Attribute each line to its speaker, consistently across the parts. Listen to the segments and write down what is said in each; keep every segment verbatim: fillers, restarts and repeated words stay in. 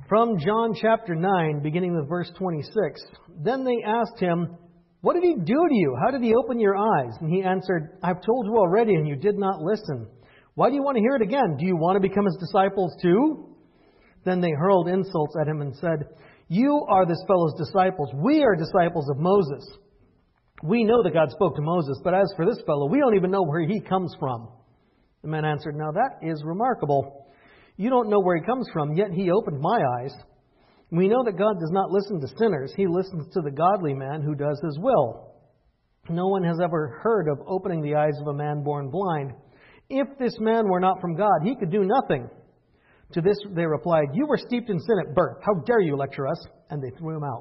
Speaker 1: From John chapter nine, beginning with verse twenty-six. Then they asked him, "What did he do to you? How did he open your eyes?" And he answered, "I've told you already, and you did not listen. Why do you want to hear it again? Do you want to become his disciples too?" Then they hurled insults at him and said, "You are this fellow's disciples. We are disciples of Moses. We know that God spoke to Moses, but as for this fellow, we don't even know where he comes from." The man answered, "Now that is remarkable. You don't know where he comes from, yet he opened my eyes. We know that God does not listen to sinners. He listens to the godly man who does his will. No one has ever heard of opening the eyes of a man born blind. If this man were not from God, he could do nothing." To this they replied, "You were steeped in sin at birth. How dare you lecture us?" And they threw him out.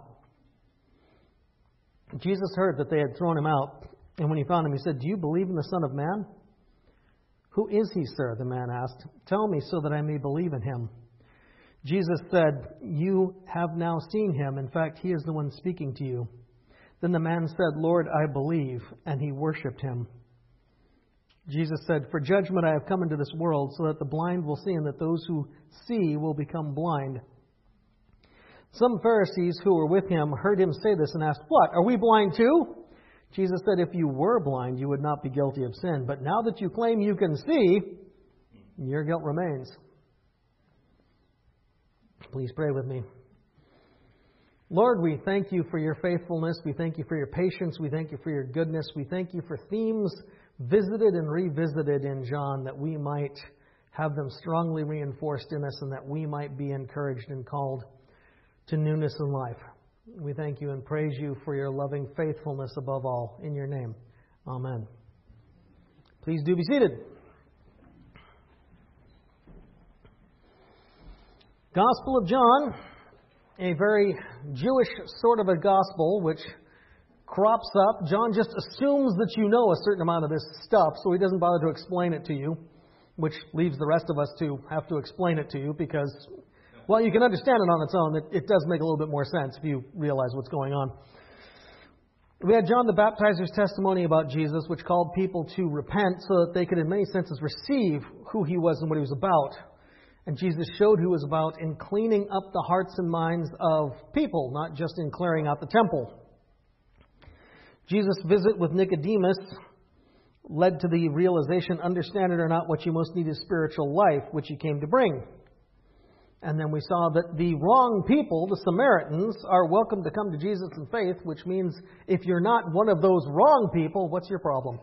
Speaker 1: Jesus heard that they had thrown him out, and when he found him, he said, "Do you believe in the Son of Man?" "Who is he, sir?" the man asked. "Tell me so that I may believe in him." Jesus said, "You have now seen him. In fact, he is the one speaking to you." Then the man said, "Lord, I believe," and he worshipped him. Jesus said, "For judgment I have come into this world, so that the blind will see, and that those who see will become blind." Some Pharisees who were with him heard him say this and asked, "What, are we blind too?" Jesus said, "If you were blind, you would not be guilty of sin. But now that you claim you can see, your guilt remains." Please pray with me. Lord, we thank you for your faithfulness. We thank you for your patience. We thank you for your goodness. We thank you for themes visited and revisited in John, that we might have them strongly reinforced in us and that we might be encouraged and called to newness in life. We thank you and praise you for your loving faithfulness above all. In your name, amen. Please do be seated. Gospel of John, a very Jewish sort of a gospel which crops up. John just assumes that you know a certain amount of this stuff, so he doesn't bother to explain it to you, which leaves the rest of us to have to explain it to you because, well, you can understand it on its own. It, it does make a little bit more sense if you realize what's going on. We had John the Baptizer's testimony about Jesus, which called people to repent so that they could in many senses receive who he was and what he was about. And Jesus showed who he was about in cleaning up the hearts and minds of people, not just in clearing out the temple. Jesus' visit with Nicodemus led to the realization, understand it or not, what you most need is spiritual life, which he came to bring. And then we saw that the wrong people, the Samaritans, are welcome to come to Jesus in faith, which means if you're not one of those wrong people, what's your problem?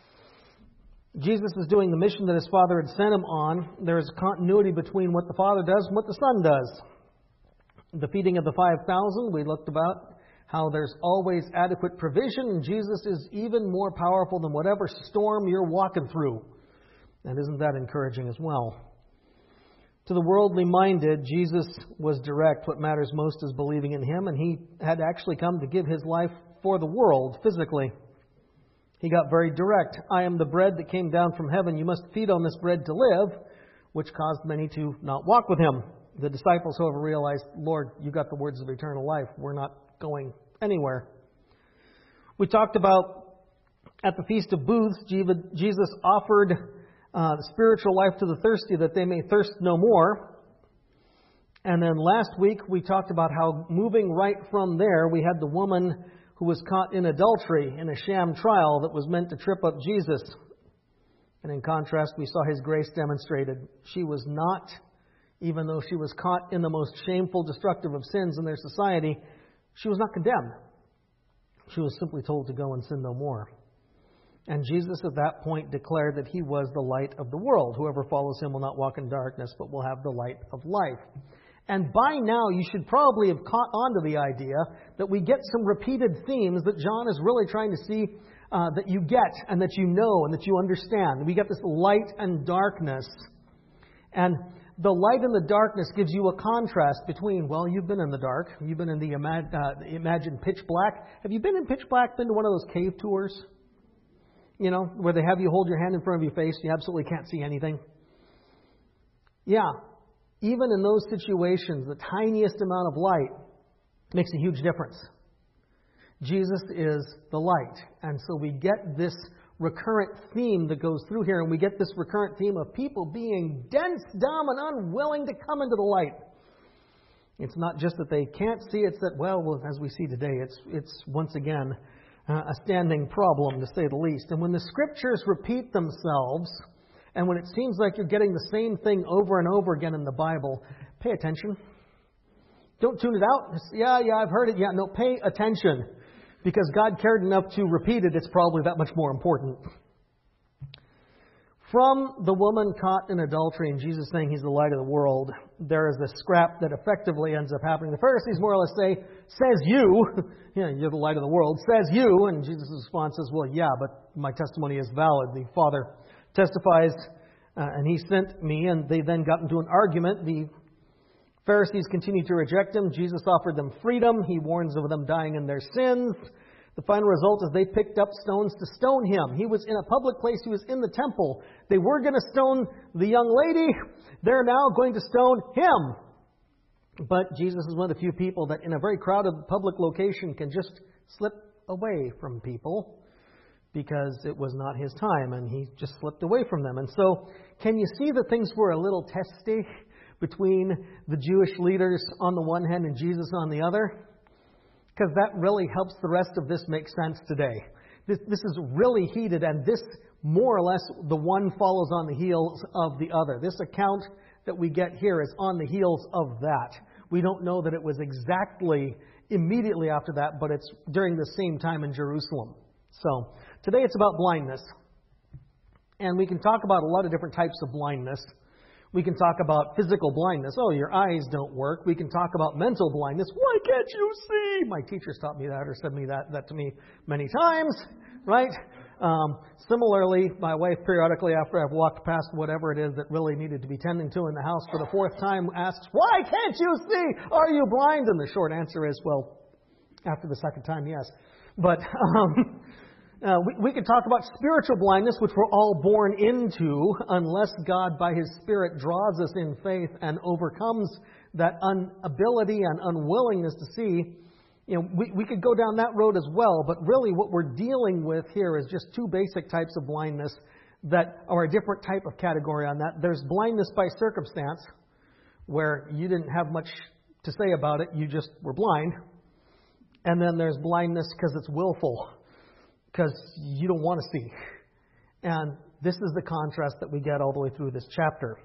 Speaker 1: Jesus is doing the mission that his Father had sent him on. There is continuity between what the Father does and what the Son does. The feeding of the five thousand, we looked about how there's always adequate provision, and Jesus is even more powerful than whatever storm you're walking through. And isn't that encouraging as well? To the worldly minded, Jesus was direct. What matters most is believing in him, and he had actually come to give his life for the world physically. He got very direct. "I am the bread that came down from heaven. You must feed on this bread to live," which caused many to not walk with him. The disciples, however, realized, "Lord, you got the words of eternal life. We're not going anywhere." We talked about at the Feast of Booths, Jesus offered uh, spiritual life to the thirsty that they may thirst no more. And then last week we talked about how moving right from there, we had the woman who was caught in adultery in a sham trial that was meant to trip up Jesus. And in contrast, we saw his grace demonstrated. She was not, even though she was caught in the most shameful, destructive of sins in their society, she was not condemned. She was simply told to go and sin no more. And Jesus at that point declared that he was the light of the world. Whoever follows him will not walk in darkness, but will have the light of life. And by now you should probably have caught on to the idea that we get some repeated themes that John is really trying to see uh, that you get and that you know and that you understand. We get this light and darkness. And the light and the darkness gives you a contrast between, well, you've been in the dark. You've been in the ima- uh, imagined pitch black. Have you been in pitch black, been to one of those cave tours? You know, where they have you hold your hand in front of your face and you absolutely can't see anything. Yeah, even in those situations, the tiniest amount of light makes a huge difference. Jesus is the light. And so we get this recurrent theme that goes through here, and we get this recurrent theme of people being dense, dumb, and unwilling to come into the light. It's not just that they can't see, it's that, well, well as we see today, it's, it's once again uh, a standing problem, to say the least. And when the Scriptures repeat themselves, and when it seems like you're getting the same thing over and over again in the Bible, pay attention. Don't tune it out. Just, yeah, yeah, I've heard it. Yeah, no, pay attention. Because God cared enough to repeat it, it's probably that much more important. From the woman caught in adultery and Jesus saying He's the light of the world, there is this scrap that effectively ends up happening. The Pharisees more or less say, says you, yeah, you're the light of the world, says you, and Jesus' response is, well, yeah, but my testimony is valid. The Father testifies, uh, and He sent me, and they then got into an argument. The Pharisees continued to reject Him. Jesus offered them freedom. He warns of them dying in their sins. The final result is they picked up stones to stone Him. He was in a public place. He was in the temple. They were going to stone the young lady. They're now going to stone Him. But Jesus is one of the few people that in a very crowded public location can just slip away from people because it was not His time and He just slipped away from them. And so can you see that things were a little testy between the Jewish leaders on the one hand and Jesus on the other? Because that really helps the rest of this make sense today. This, this is really heated, and this, more or less, the one follows on the heels of the other. This account that we get here is on the heels of that. We don't know that it was exactly immediately after that, but it's during the same time in Jerusalem. So, today it's about blindness. And we can talk about a lot of different types of blindness. We can talk about physical blindness. Oh, your eyes don't work. We can talk about mental blindness. Why can't you see? My teachers taught me that or said me that, that to me many times, right? Um, similarly, my wife periodically, after I've walked past whatever it is that really needed to be tending to in the house for the fourth time, asks, why can't you see? Are you blind? And the short answer is, well, after the second time, yes. But um, Uh, we, we could talk about spiritual blindness, which we're all born into, unless God, by His Spirit, draws us in faith and overcomes that inability and unwillingness to see. You know, we, we could go down that road as well, but really what we're dealing with here is just two basic types of blindness that are a different type of category on that. There's blindness by circumstance, where you didn't have much to say about it, you just were blind. And then there's blindness because it's willful, because you don't want to see. And this is the contrast that we get all the way through this chapter.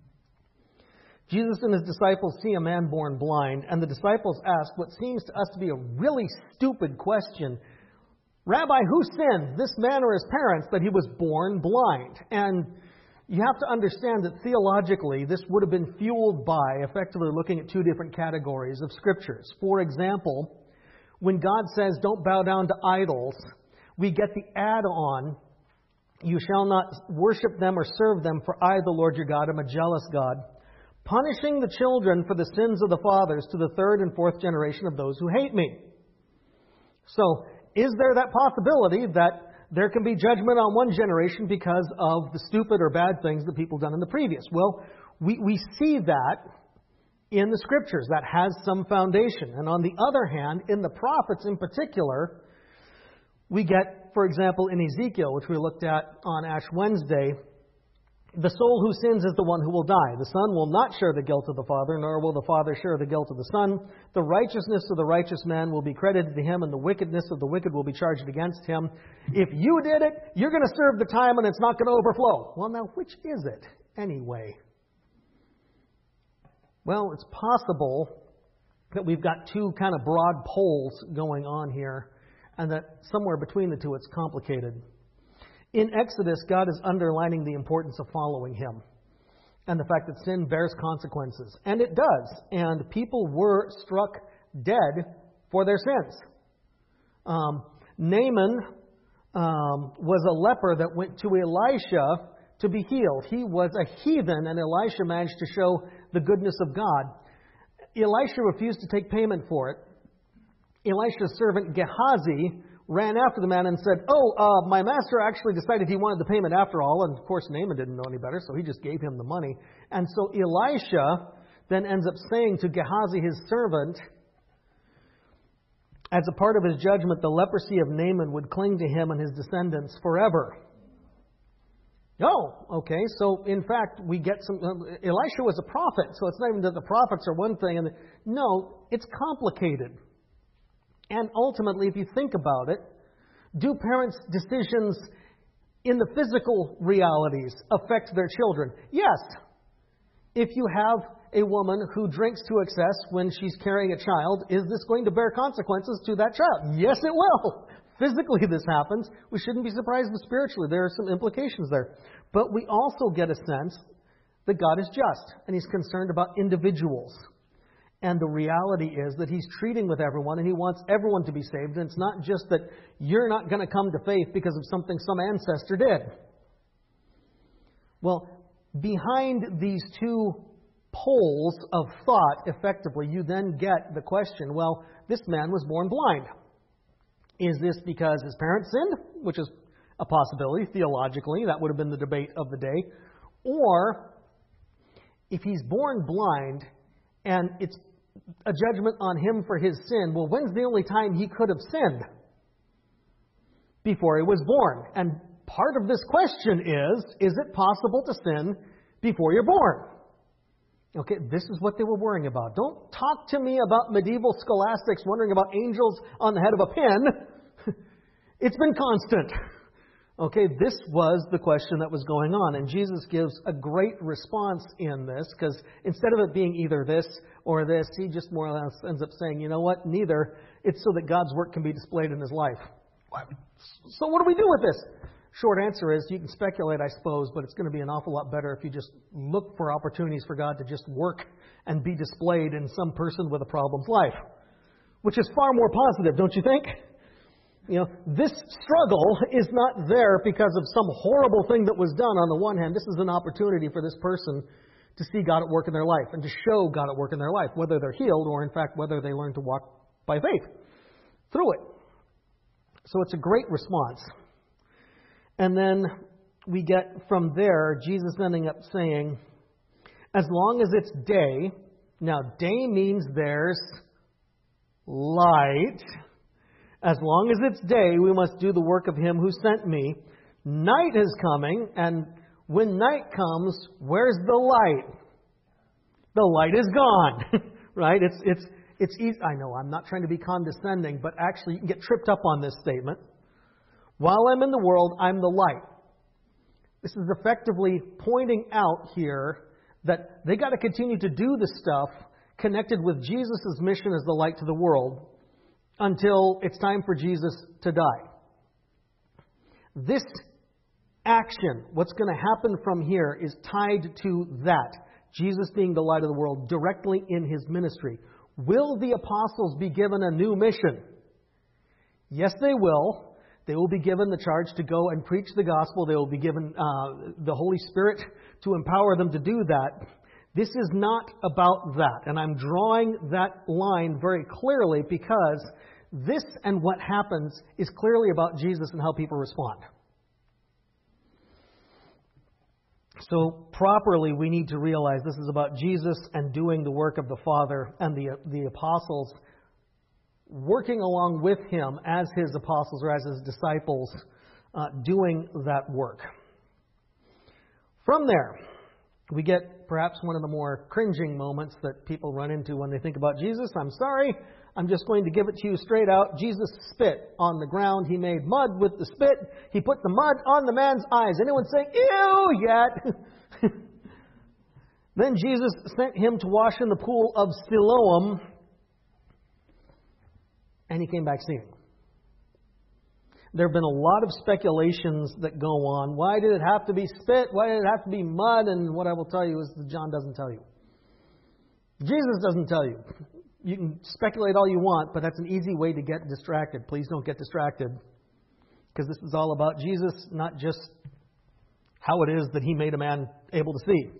Speaker 1: Jesus and His disciples see a man born blind, and the disciples ask what seems to us to be a really stupid question. Rabbi, who sinned, this man or his parents, that he was born blind? And you have to understand that theologically, this would have been fueled by effectively looking at two different categories of scriptures. For example, when God says, don't bow down to idols, we get the add-on, you shall not worship them or serve them, for I, the Lord your God, am a jealous God, punishing the children for the sins of the fathers to the third and fourth generation of those who hate me. So, is there that possibility that there can be judgment on one generation because of the stupid or bad things that people done in the previous? Well, we, we see that in the Scriptures. That has some foundation. And on the other hand, in the prophets in particular, we get, for example, in Ezekiel, which we looked at on Ash Wednesday, the soul who sins is the one who will die. The son will not share the guilt of the father, nor will the father share the guilt of the son. The righteousness of the righteous man will be credited to him, and the wickedness of the wicked will be charged against him. If you did it, you're going to serve the time, and it's not going to overflow. Well, now, which is it anyway? Well, it's possible that we've got two kind of broad poles going on here, and that somewhere between the two it's complicated. In Exodus, God is underlining the importance of following Him and the fact that sin bears consequences. And it does. And people were struck dead for their sins. Um, Naaman um, was a leper that went to Elisha to be healed. He was a heathen, and Elisha managed to show the goodness of God. Elisha refused to take payment for it. Elisha's servant Gehazi ran after the man and said, oh, uh, my master actually decided he wanted the payment after all. And of course, Naaman didn't know any better, so he just gave him the money. And so Elisha then ends up saying to Gehazi, his servant, as a part of his judgment, the leprosy of Naaman would cling to him and his descendants forever. Oh, okay. So, in fact, we get some... Uh, Elisha was a prophet, so it's not even that the prophets are one thing. And the, no, it's complicated. And ultimately, if you think about it, do parents' decisions in the physical realities affect their children? Yes. If you have a woman who drinks to excess when she's carrying a child, is this going to bear consequences to that child? Yes, it will. Physically, this happens. We shouldn't be surprised, but spiritually, there are some implications there. But we also get a sense that God is just, and He's concerned about individuals. And the reality is that He's treating with everyone, and He wants everyone to be saved. And it's not just that you're not going to come to faith because of something some ancestor did. Well, behind these two poles of thought, effectively, you then get the question, well, this man was born blind. Is this because his parents sinned? Which is a possibility, theologically. That would have been the debate of the day. Or, if he's born blind, and it's a judgment on him for his sin, well, when's the only time he could have sinned? Before he was born. And part of this question is, is it possible to sin before you're born? Okay, this is what they were worrying about. Don't talk to me about medieval scholastics wondering about angels on the head of a pin. It's been constant. Okay, this was the question that was going on. And Jesus gives a great response in this, because instead of it being either this or this, He just more or less ends up saying, you know what, neither. It's so that God's work can be displayed in His life. So what do we do with this? Short answer is, you can speculate, I suppose, but it's going to be an awful lot better if you just look for opportunities for God to just work and be displayed in some person with a problem's life. Which is far more positive, don't you think? You know, this struggle is not there because of some horrible thing that was done on the one hand. This is an opportunity for this person to see God at work in their life and to show God at work in their life, whether they're healed or, in fact, whether they learn to walk by faith through it. So it's a great response. And then we get from there, Jesus ending up saying, as long as it's day, now day means there's light. As long as it's day, we must do the work of Him who sent me. Night is coming, and when night comes, where's the light? The light is gone, right? It's it's it's easy. I know I'm not trying to be condescending, but actually you can get tripped up on this statement. While I'm in the world, I'm the light. This is effectively pointing out here that they got to continue to do the stuff connected with Jesus' mission as the light to the world until it's time for Jesus to die. This action, what's going to happen from here, is tied to that. Jesus being the light of the world directly in His ministry. Will the apostles be given a new mission? Yes, they will. They will be given the charge to go and preach the gospel. They will be given uh, the Holy Spirit to empower them to do that. This is not about that. And I'm drawing that line very clearly because this and what happens is clearly about Jesus and how people respond. So properly, we need to realize this is about Jesus and doing the work of the Father, and the, the apostles working along with Him as His apostles or as His disciples, uh, doing that work. From there, we get perhaps one of the more cringing moments that people run into when they think about Jesus. I'm sorry, I'm just going to give it to you straight out. Jesus spit on the ground. He made mud with the spit. He put the mud on the man's eyes. Anyone saying, ew, yet? Then Jesus sent him to wash in the pool of Siloam, and he came back seeing. There have been a lot of speculations that go on. Why did it have to be spit? Why did it have to be mud? And what I will tell you is that John doesn't tell you. Jesus doesn't tell you. You can speculate all you want, but that's an easy way to get distracted. Please don't get distracted, because this is all about Jesus, not just how it is that He made a man able to see.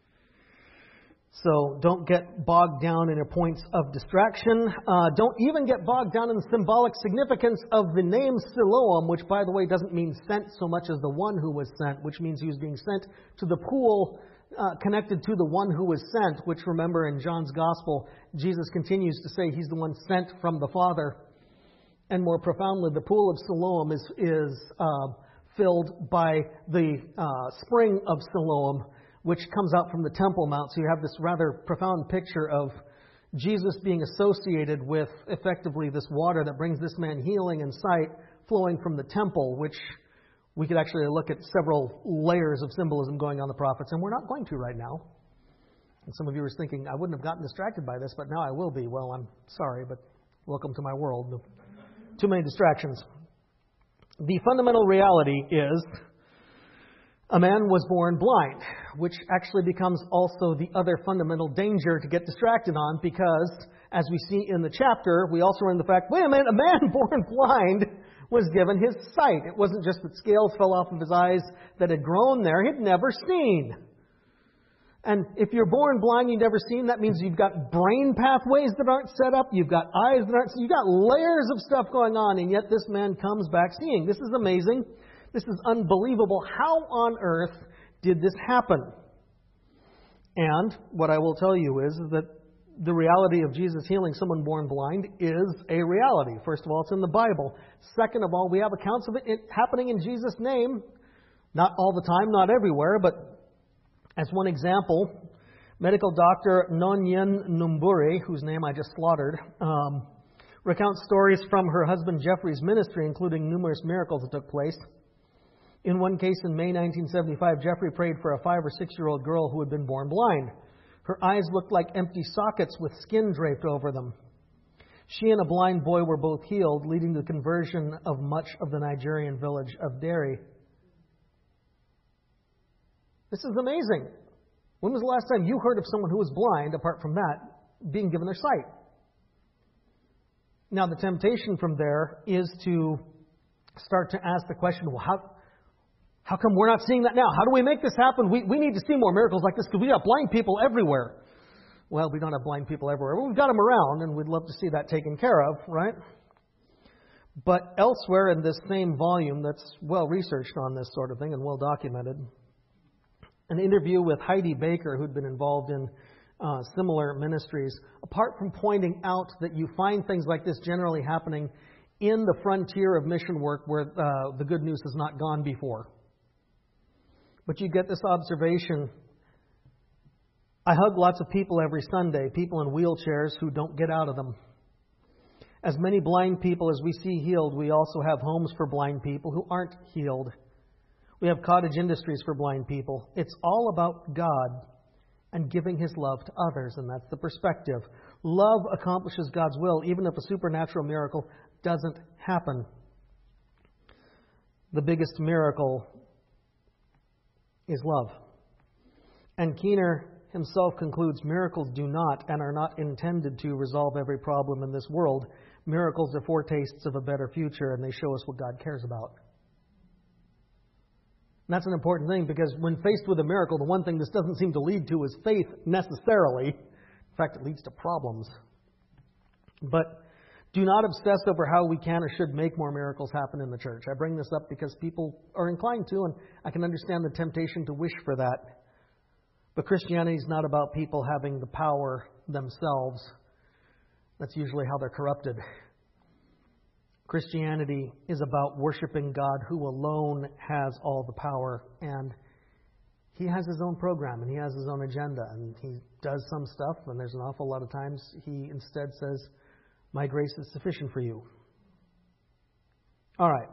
Speaker 1: So don't get bogged down in your points of distraction. Uh, don't even get bogged down in the symbolic significance of the name Siloam, which, by the way, doesn't mean sent so much as the one who was sent, which means He was being sent to the pool uh, connected to the one who was sent, which, remember, in John's Gospel, Jesus continues to say He's the one sent from the Father. And more profoundly, the pool of Siloam is, is uh, filled by the uh, spring of Siloam, which comes out from the Temple Mount. So you have this rather profound picture of Jesus being associated with effectively this water that brings this man healing and sight flowing from the temple, which we could actually look at several layers of symbolism going on the prophets, and we're not going to right now. And some of you are thinking, I wouldn't have gotten distracted by this, but now I will be. Well, I'm sorry, but welcome to my world. Too many distractions. The fundamental reality is a man was born blind, which actually becomes also the other fundamental danger to get distracted on, because as we see in the chapter, we also learn the fact, wait a minute, a man born blind was given his sight. It wasn't just that scales fell off of his eyes that had grown there. He'd never seen. And if you're born blind, you've never seen, that means you've got brain pathways that aren't set up. You've got eyes that aren't, you've got layers of stuff going on, and yet this man comes back seeing. This is amazing. This is unbelievable. How on earth did this happen? And what I will tell you is that the reality of Jesus healing someone born blind is a reality. First of all, it's in the Bible. Second of all, we have accounts of it happening in Jesus' name. Not all the time, not everywhere, but as one example, medical doctor Nonyen Numburi, whose name I just slaughtered, um, recounts stories from her husband Jeffrey's ministry, including numerous miracles that took place. In one case in May nineteen seventy-five, Jeffrey prayed for a five or six-year-old girl who had been born blind. Her eyes looked like empty sockets with skin draped over them. She and a blind boy were both healed, leading to the conversion of much of the Nigerian village of Derry. This is amazing. When was the last time you heard of someone who was blind, apart from that, being given their sight? Now, the temptation from there is to start to ask the question, well, how, how come we're not seeing that now? How do we make this happen? We, we need to see more miracles like this because we got blind people everywhere. Well, we don't have blind people everywhere. Well, we've got them around, and we'd love to see that taken care of, right? But elsewhere in this same volume that's well researched on this sort of thing and well documented, an interview with Heidi Baker, who'd been involved in uh, similar ministries, apart from pointing out that you find things like this generally happening in the frontier of mission work where uh, the good news has not gone before. But you get this observation. I hug lots of people every Sunday, people in wheelchairs who don't get out of them. As many blind people as we see healed, we also have homes for blind people who aren't healed. We have cottage industries for blind people. It's all about God and giving His love to others, and that's the perspective. Love accomplishes God's will, even if a supernatural miracle doesn't happen. The biggest miracle is love. And Keener himself concludes, miracles do not and are not intended to resolve every problem in this world. Miracles are foretastes of a better future, and they show us what God cares about. And that's an important thing, because when faced with a miracle, the one thing this doesn't seem to lead to is faith necessarily. In fact, it leads to problems. But do not obsess over how we can or should make more miracles happen in the church. I bring this up because people are inclined to, and I can understand the temptation to wish for that. But Christianity is not about people having the power themselves. That's usually how they're corrupted. Christianity is about worshiping God, who alone has all the power, and He has His own program and He has His own agenda, and He does some stuff, and there's an awful lot of times He instead says, my grace is sufficient for you. All right.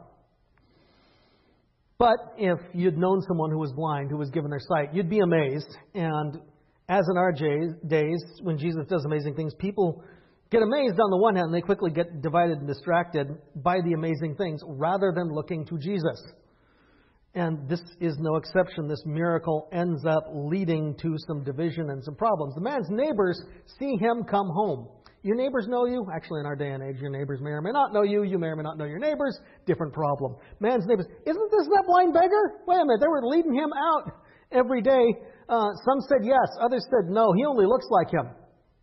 Speaker 1: But if you'd known someone who was blind, who was given their sight, you'd be amazed. And as in our days, when Jesus does amazing things, people get amazed on the one hand, and they quickly get divided and distracted by the amazing things rather than looking to Jesus. And this is no exception. This miracle ends up leading to some division and some problems. The man's neighbors see him come home. Your neighbors know you. Actually, in our day and age, your neighbors may or may not know you. You may or may not know your neighbors. Different problem. Man's neighbors. Isn't this that blind beggar? Wait a minute. They were leading him out every day. Uh, some said yes. Others said no. He only looks like him.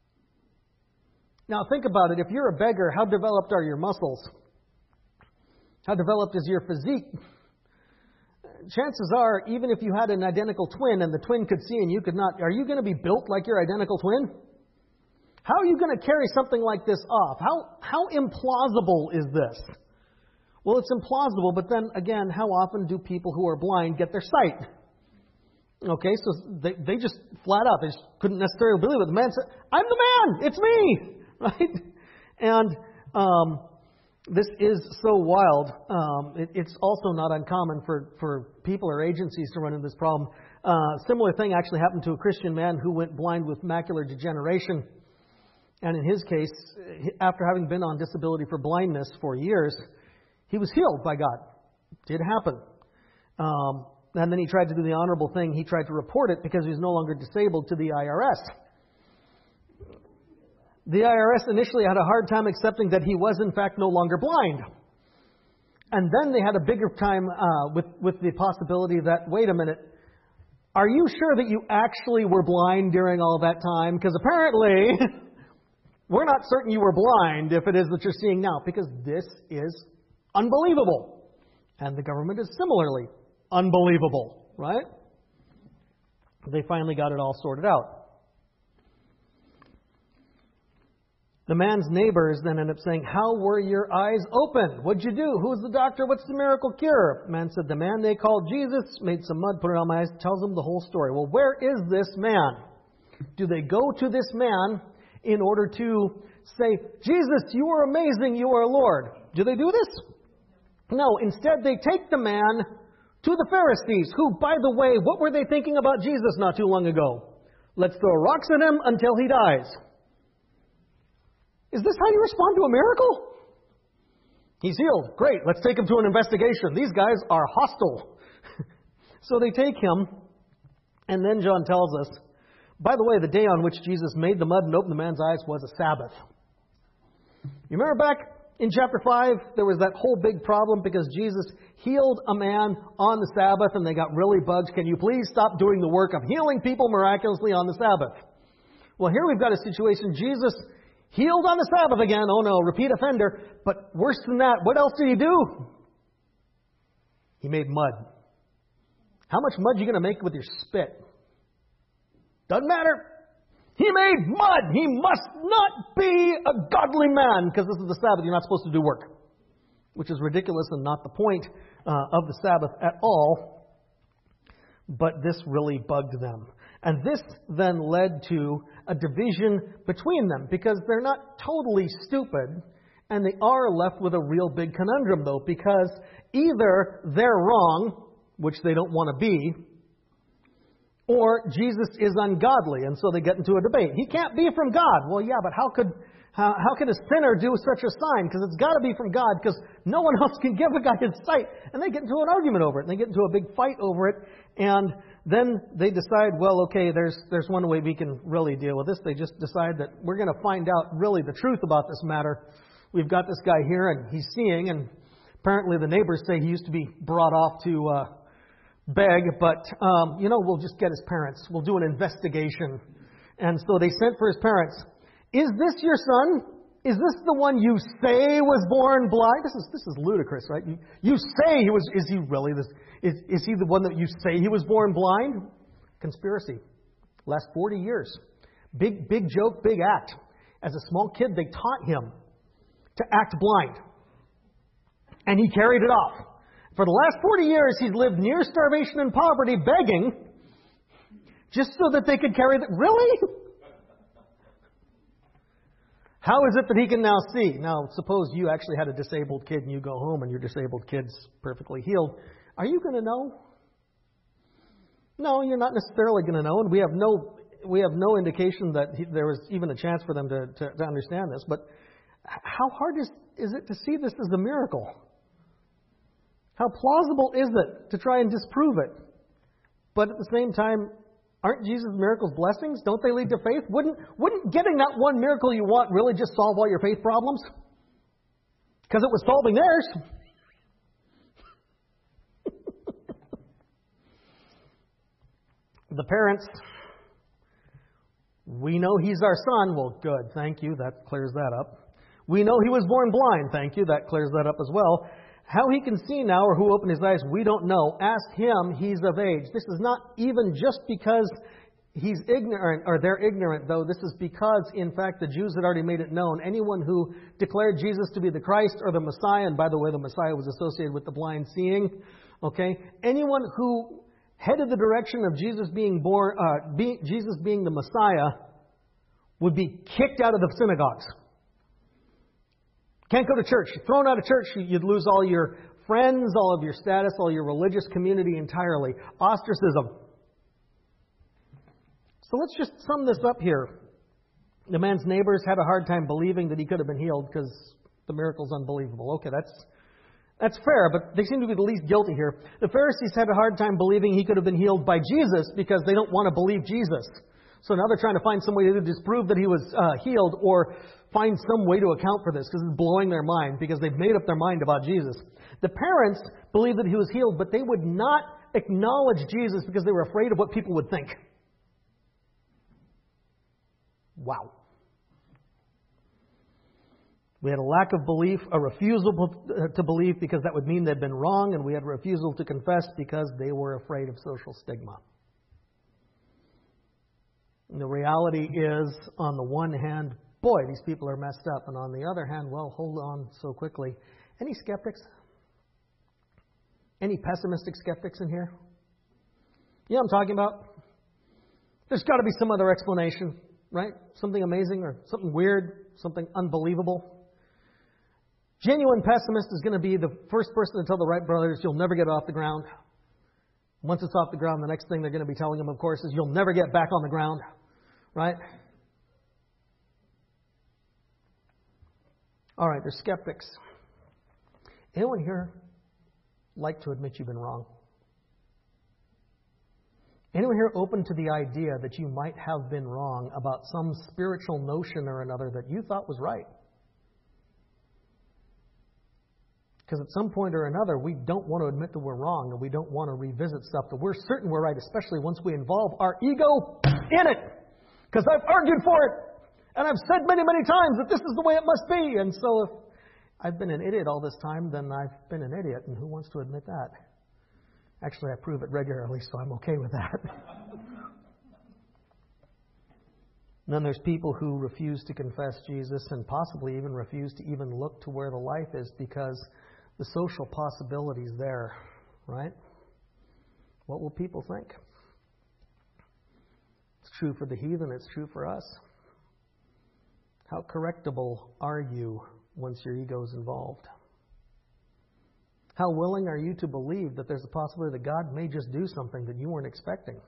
Speaker 1: Now, think about it. If you're a beggar, how developed are your muscles? How developed is your physique? Chances are, even if you had an identical twin and the twin could see and you could not, are you going to be built like your identical twin? How are you going to carry something like this off? How how implausible is this? Well, it's implausible, but then again, how often do people who are blind get their sight? Okay, so they, they just flat out, they just couldn't necessarily believe it. The man said, I'm the man! It's me! Right? And um, this is so wild. Um, it, it's also not uncommon for, for people or agencies to run into this problem. Uh, similar thing actually happened to a Christian man who went blind with macular degeneration. And in his case, after having been on disability for blindness for years, he was healed by God. It did happen. Um, and then he tried to do the honorable thing. He tried to report it because he was no longer disabled to the I R S. The I R S initially had a hard time accepting that he was in fact no longer blind. And then they had a bigger time uh, with, with the possibility that, wait a minute, are you sure that you actually were blind during all that time? Because apparently, we're not certain you were blind if it is that you're seeing now, because this is unbelievable. And the government is similarly unbelievable, right? They finally got it all sorted out. The man's neighbors then end up saying, how were your eyes open? What'd you do? Who's the doctor? What's the miracle cure? The man said, the man they called Jesus made some mud, put it on my eyes, tells them the whole story. Well, where is this man? Do they go to this man in order to say, Jesus, you are amazing, you are Lord? Do they do this? No, instead they take the man to the Pharisees, who, by the way, what were they thinking about Jesus not too long ago? Let's throw rocks at him until he dies. Is this how you respond to a miracle? He's healed. Great. Let's take him to an investigation. These guys are hostile. So they take him, and then John tells us, by the way, the day on which Jesus made the mud and opened the man's eyes was a Sabbath. You remember back in chapter five, there was that whole big problem because Jesus healed a man on the Sabbath, and they got really bugged. Can you please stop doing the work of healing people miraculously on the Sabbath? Well, here we've got a situation. Jesus healed on the Sabbath again. Oh no, repeat offender. But worse than that, what else did he do? He made mud. How much mud are you going to make with your spit? Doesn't matter. He made mud. He must not be a godly man because this is the Sabbath. You're not supposed to do work. Which is ridiculous and not the point uh, of the Sabbath at all. But this really bugged them. And this then led to a division between them because they're not totally stupid and they are left with a real big conundrum though, because either they're wrong, which they don't want to be, or Jesus is ungodly, and so they get into a debate. He can't be from God. Well, yeah, but how could how, how could a sinner do such a sign? Because it's got to be from God, because no one else can give a guy his sight. And they get into an argument over it, and they get into a big fight over it, and then they decide, well, okay, there's there's one way we can really deal with this. They just decide that we're going to find out really the truth about this matter. We've got this guy here, and he's seeing, and apparently the neighbors say he used to be brought off to uh, beg, but, um, you know, we'll just get his parents. We'll do an investigation. And so they sent for his parents. Is this your son? Is this the one you say was born blind? This is this is ludicrous, right? You, you say he was, is he really this? Is, is he the one that you say he was born blind? Conspiracy. Last forty years. Big, big joke, big act. As a small kid, they taught him to act blind. And he carried it off. For the last forty years, he's lived near starvation and poverty, begging, just so that they could carry that. Really? How is it that he can now see? Now, suppose you actually had a disabled kid and you go home and your disabled kid's perfectly healed. Are you going to know? No, you're not necessarily going to know, and we have no we have no indication that he, there was even a chance for them to, to, to understand this. But how hard is, is it to see this as a miracle? How plausible is it to try and disprove it? But at the same time, aren't Jesus' miracles blessings? Don't they lead to faith? Wouldn't, wouldn't getting that one miracle you want really just solve all your faith problems? Because it was solving theirs. The parents, we know he's our son. Well, good. Thank you. That clears that up. We know he was born blind. Thank you. That clears that up as well. How he can see now or who opened his eyes, we don't know. Ask him. He's of age. This is not even just because he's ignorant, or they're ignorant, though, this is because, in fact, the Jews had already made it known. Anyone who declared Jesus to be the Christ or the Messiah, and by the way, the Messiah was associated with the blind seeing, okay? Anyone who headed the direction of Jesus being born, uh, be, Jesus being the Messiah, would be kicked out of the synagogues. Can't go to church. Thrown out of church, you'd lose all your friends, all of your status, all your religious community entirely. Ostracism. So let's just sum this up here. The man's neighbors had a hard time believing that he could have been healed because the miracle's unbelievable. Okay, that's that's fair, but they seem to be the least guilty here. The Pharisees had a hard time believing he could have been healed by Jesus because they don't want to believe Jesus. So now they're trying to find some way to disprove that he was uh, healed or find some way to account for this because it's blowing their mind because they've made up their mind about Jesus. The parents believed that he was healed, but they would not acknowledge Jesus because they were afraid of what people would think. Wow. We had a lack of belief, a refusal to believe because that would mean they'd been wrong, and we had a refusal to confess because they were afraid of social stigma. And the reality is, on the one hand, boy, these people are messed up. And on the other hand, well, hold on so quickly. Any skeptics? Any pessimistic skeptics in here? You know what I'm talking about? There's got to be some other explanation, right? Something amazing or something weird, something unbelievable. Genuine pessimist is going to be the first person to tell the Wright brothers, you'll never get off the ground. Once it's off the ground, the next thing they're going to be telling them, of course, is you'll never get back on the ground. Right? All right, there's skeptics. Anyone here like to admit you've been wrong? Anyone here open to the idea that you might have been wrong about some spiritual notion or another that you thought was right? Because at some point or another, we don't want to admit that we're wrong, and we don't want to revisit stuff that we're certain we're right, especially once we involve our ego in it. Because I've argued for it, and I've said many, many times that this is the way it must be. And so if I've been an idiot all this time, then I've been an idiot, and who wants to admit that? Actually, I prove it regularly, so I'm okay with that. And then there's people who refuse to confess Jesus and possibly even refuse to even look to where the life is because the social possibility is there, right? What will people think? It's true for the heathen, it's true for us. How correctable are you once your ego is involved? How willing are you to believe that there's a possibility that God may just do something that you weren't expecting?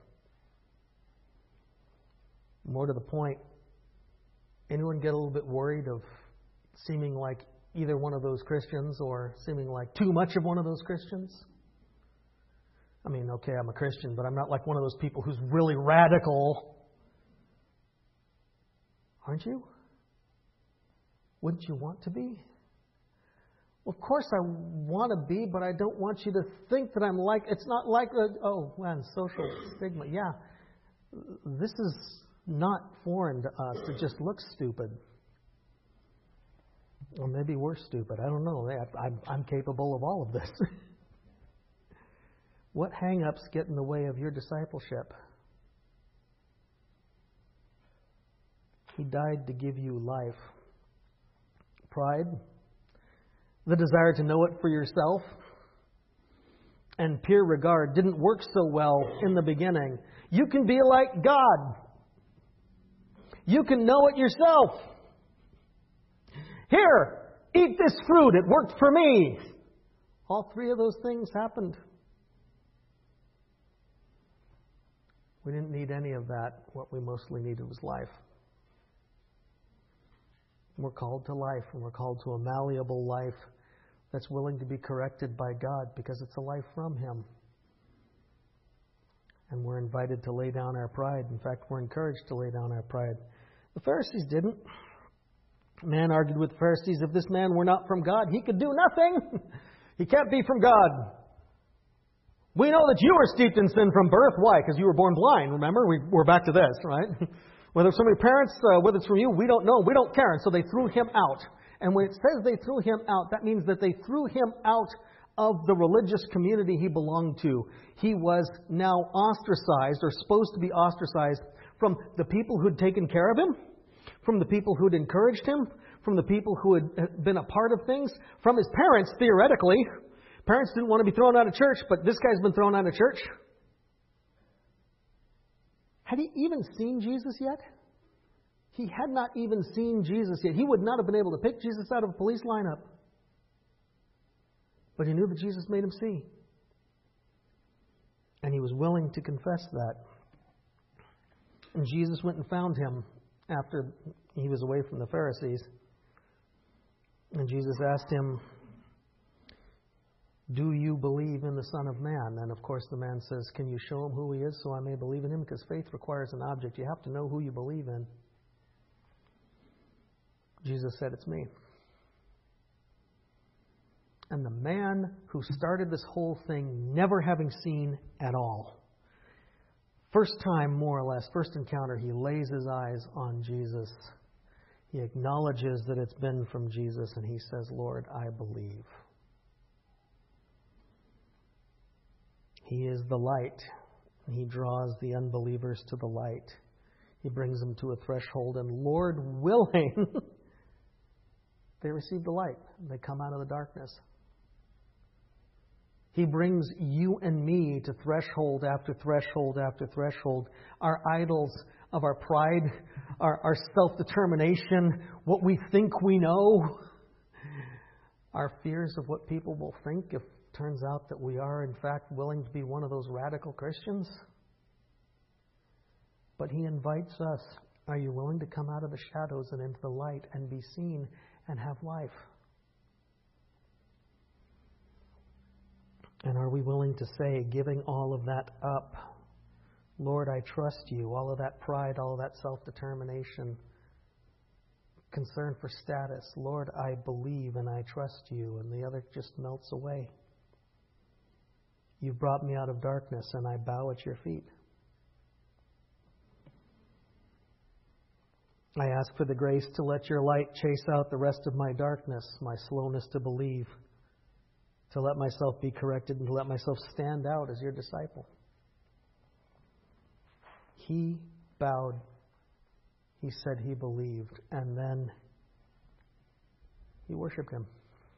Speaker 1: More to the point, anyone get a little bit worried of seeming like either one of those Christians or seeming like too much of one of those Christians? I mean, okay, I'm a Christian, but I'm not like one of those people who's really radical. Aren't you? Wouldn't you want to be? Well, of course I want to be, but I don't want you to think that I'm like, it's not like, a, oh, man, social stigma. Yeah, this is not foreign to us. It just looks stupid. Or maybe we're stupid. I don't know. I'm, I'm capable of all of this. What hang-ups get in the way of your discipleship? He died to give you life. Pride, the desire to know it for yourself, and peer regard didn't work so well in the beginning. You can be like God. You can know it yourself. Here, eat this fruit. It worked for me. All three of those things happened. We didn't need any of that. What we mostly needed was life. We're called to life, and we're called to a malleable life that's willing to be corrected by God because it's a life from Him. And we're invited to lay down our pride. In fact, we're encouraged to lay down our pride. The Pharisees didn't. A man argued with the Pharisees, if this man were not from God, he could do nothing. He can't be from God. We know that you were steeped in sin from birth. Why? Because you were born blind. Remember? We, we're back to this, right? Whether it's from your parents, uh, whether it's from you, we don't know. We don't care. And so they threw him out. And when it says they threw him out, that means that they threw him out of the religious community he belonged to. He was now ostracized, or supposed to be ostracized, From the people who'd taken care of him? From the people who'd encouraged him? From the people who had been a part of things? From his parents, theoretically. Parents didn't want to be thrown out of church, but this guy's been thrown out of church. Had he even seen Jesus yet? He had not even seen Jesus yet. He would not have been able to pick Jesus out of a police lineup. But he knew that Jesus made him see. And he was willing to confess that. And Jesus went and found him after he was away from the Pharisees. And Jesus asked him, "Do you believe in the Son of Man?" And of course the man says, "Can you show him who he is so I may believe in him?" Because faith requires an object. You have to know who you believe in. Jesus said, "It's me." And the man who started this whole thing, never having seen at all, first time, more or less, first encounter, he lays his eyes on Jesus. He acknowledges that it's been from Jesus, and he says, "Lord, I believe." He is the light, and he draws the unbelievers to the light. He brings them to a threshold, and Lord willing, they receive the light. They come out of the darkness. He brings you and me to threshold after threshold after threshold. Our idols of our pride, our, our self-determination, what we think we know, our fears of what people will think if it turns out that we are, in fact, willing to be one of those radical Christians. But He invites us. Are you willing to come out of the shadows and into the light and be seen and have life? And are we willing to say, giving all of that up, Lord, I trust you, all of that pride, all of that self-determination, concern for status, Lord, I believe and I trust you, and the other just melts away. You've brought me out of darkness and I bow at your feet. I ask for the grace to let your light chase out the rest of my darkness, my slowness to believe, to let myself be corrected and to let myself stand out as your disciple. He bowed. He said he believed. And then he worshiped him.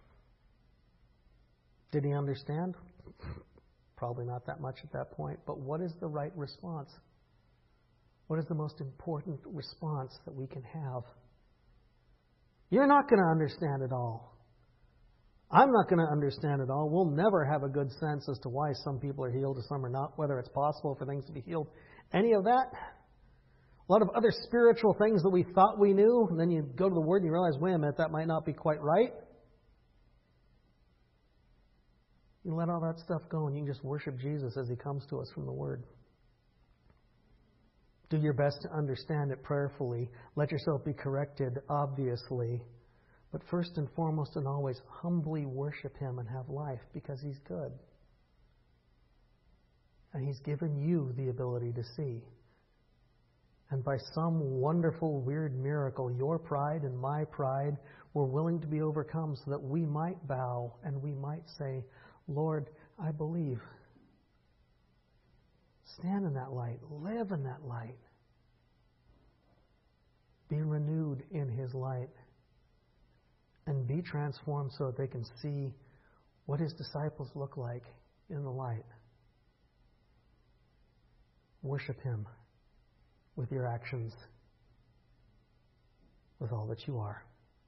Speaker 1: Did he understand? Probably not that much at that point. But what is the right response? What is the most important response that we can have? You're not going to understand it all. I'm not going to understand it all. We'll never have a good sense as to why some people are healed and some are not, whether it's possible for things to be healed. Any of that. A lot of other spiritual things that we thought we knew, and then you go to the Word and you realize, wait a minute, that might not be quite right. You let all that stuff go and you can just worship Jesus as He comes to us from the Word. Do your best to understand it prayerfully. Let yourself be corrected, obviously. But first and foremost and always, humbly worship Him and have life because He's good. And He's given you the ability to see. And by some wonderful, weird miracle, your pride and my pride were willing to be overcome so that we might bow and we might say, Lord, I believe. Stand in that light. Live in that light. Be renewed in His light. And be transformed so that they can see what His disciples look like in the light. Worship Him with your actions, with all that you are.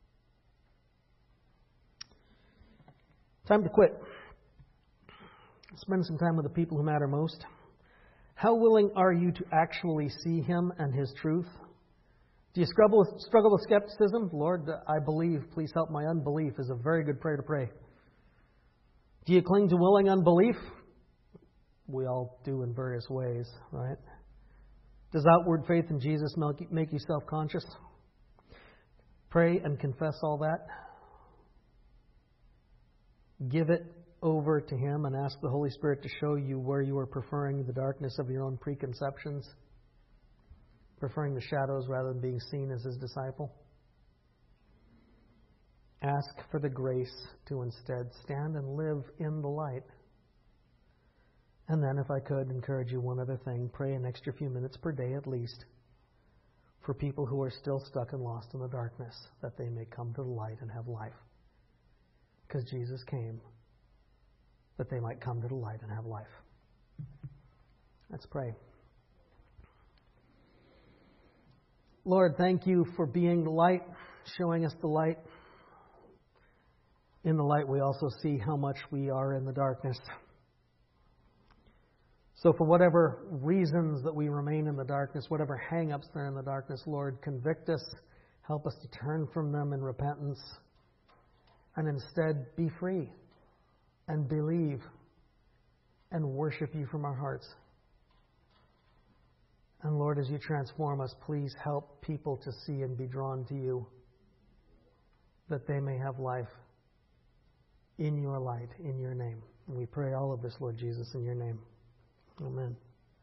Speaker 1: Time to quit. Spend some time with the people who matter most. How willing are you to actually see Him and His truth? Do you struggle with, struggle with skepticism? Lord, I believe. Please help my unbelief is a very good prayer to pray. Do you cling to willing unbelief? We all do in various ways, right? Does outward faith in Jesus make you self-conscious? Pray and confess all that. Give it over to Him and ask the Holy Spirit to show you where you are preferring the darkness of your own preconceptions. Preferring the shadows rather than being seen as His disciple. Ask for the grace to instead stand and live in the light. And then, if I could encourage you one other thing, pray an extra few minutes per day at least for people who are still stuck and lost in the darkness, that they may come to the light and have life. Because Jesus came that they might come to the light and have life. Let's pray. Lord, thank you for being the light, showing us the light. In the light, we also see how much we are in the darkness. So for whatever reasons that we remain in the darkness, whatever hang-ups there in the darkness, Lord, convict us. Help us to turn from them in repentance and instead be free and believe and worship you from our hearts. And Lord, as you transform us, please help people to see and be drawn to you, that they may have life in your light, in your name. And we pray all of this, Lord Jesus, in your name. Amen.